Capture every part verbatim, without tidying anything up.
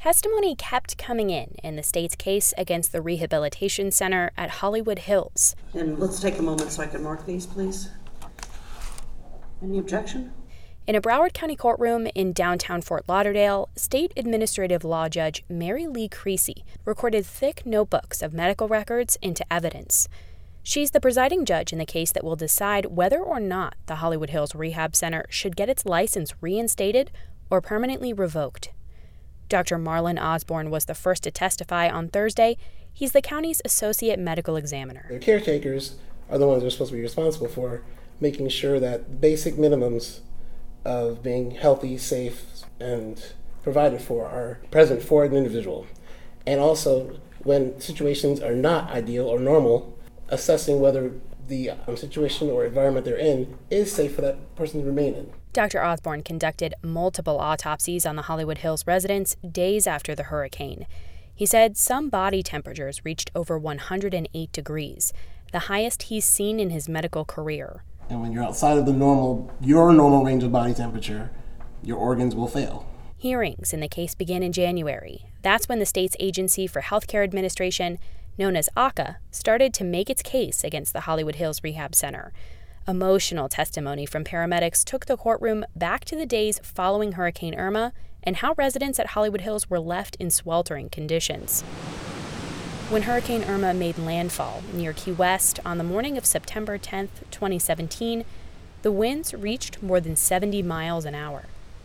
Testimony kept coming in in the state's case against the Rehabilitation Center at Hollywood Hills. And let's take a moment so I can mark these, please. Any objection? In a Broward County courtroom in downtown Fort Lauderdale, State Administrative Law Judge Mary Lee Creasy recorded thick notebooks of medical records into evidence. She's the presiding judge in the case that will decide whether or not the Hollywood Hills Rehab Center should get its license reinstated or permanently revoked. Doctor Marlon Osborne was the first to testify on Thursday. He's the county's associate medical examiner. The caretakers are the ones that are supposed to be responsible for making sure that basic minimums of being healthy, safe, and provided for are present for an individual. And also, when situations are not ideal or normal, assessing whether the um, situation or environment they're in is safe for that person to remain in. Doctor Osborne conducted multiple autopsies on the Hollywood Hills residents days after the hurricane. He said some body temperatures reached over one hundred eight degrees, the highest he's seen in his medical career. And when you're outside of the normal, your normal range of body temperature, your organs will fail. Hearings in the case began in January. That's when the state's Agency for Healthcare Administration, known as A C A, started to make its case against the Hollywood Hills Rehab Center. Emotional testimony from paramedics took the courtroom back to the days following Hurricane Irma and how residents at Hollywood Hills were left in sweltering conditions. When Hurricane Irma made landfall near Key West on the morning of September tenth, twenty seventeen, the winds reached more than seventy miles an hour.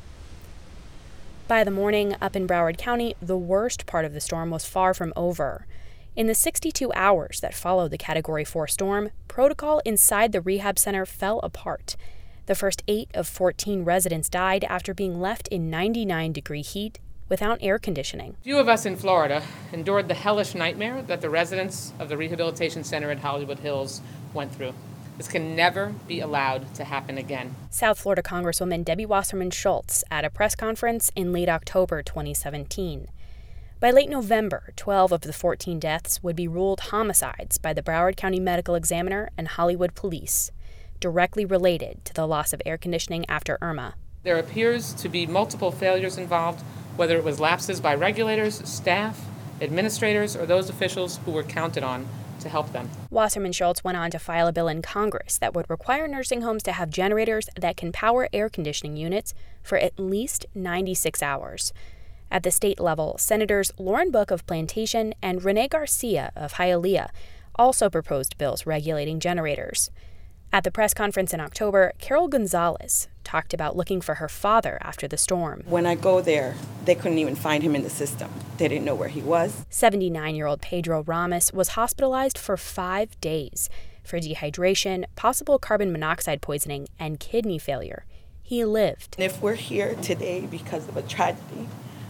By the morning, up in Broward County, the worst part of the storm was far from over. In the sixty-two hours that followed the Category four storm, protocol inside the rehab center fell apart. The first eight of fourteen residents died after being left in ninety-nine degree heat without air conditioning. Few of us in Florida endured the hellish nightmare that the residents of the Rehabilitation Center at Hollywood Hills went through. This can never be allowed to happen again. South Florida Congresswoman Debbie Wasserman Schultz at a press conference in late October twenty seventeen. By late November, twelve of the fourteen deaths would be ruled homicides by the Broward County Medical Examiner and Hollywood Police, directly related to the loss of air conditioning after Irma. There appears to be multiple failures involved, whether it was lapses by regulators, staff, administrators, or those officials who were counted on to help them. Wasserman Schultz went on to file a bill in Congress that would require nursing homes to have generators that can power air conditioning units for at least ninety-six hours. At the state level, Senators Lauren Book of Plantation and Rene Garcia of Hialeah also proposed bills regulating generators. At the press conference in October, Carol Gonzalez talked about looking for her father after the storm. When I go there, they couldn't even find him in the system. They didn't know where he was. seventy-nine-year-old Pedro Ramos was hospitalized for five days for dehydration, possible carbon monoxide poisoning, and kidney failure. He lived. And if we're here today because of a tragedy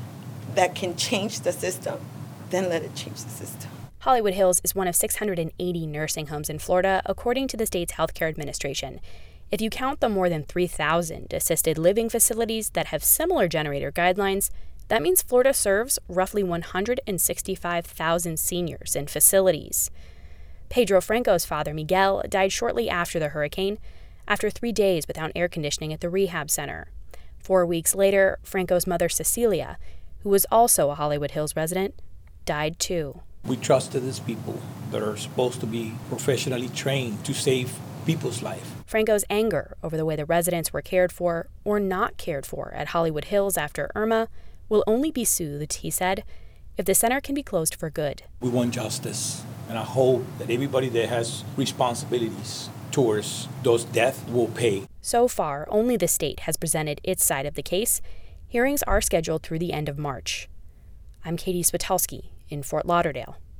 that can change the system, then let it change the system. Hollywood Hills is one of six hundred eighty nursing homes in Florida, according to the state's healthcare administration. If you count the more than three thousand assisted living facilities that have similar generator guidelines, that means Florida serves roughly one hundred sixty-five thousand seniors in facilities. Pedro Franco's father, Miguel, died shortly after the hurricane, after three days without air conditioning at the rehab center. Four weeks later, Franco's mother, Cecilia, who was also a Hollywood Hills resident, died too. We trusted these people that are supposed to be professionally trained to save people's life. Franco's anger over the way the residents were cared for or not cared for at Hollywood Hills after Irma will only be soothed, he said, if the center can be closed for good. We want justice, and I hope that everybody that has responsibilities towards those deaths will pay. So far, only the state has presented its side of the case. Hearings are scheduled through the end of March. I'm Katie Switulski in Fort Lauderdale.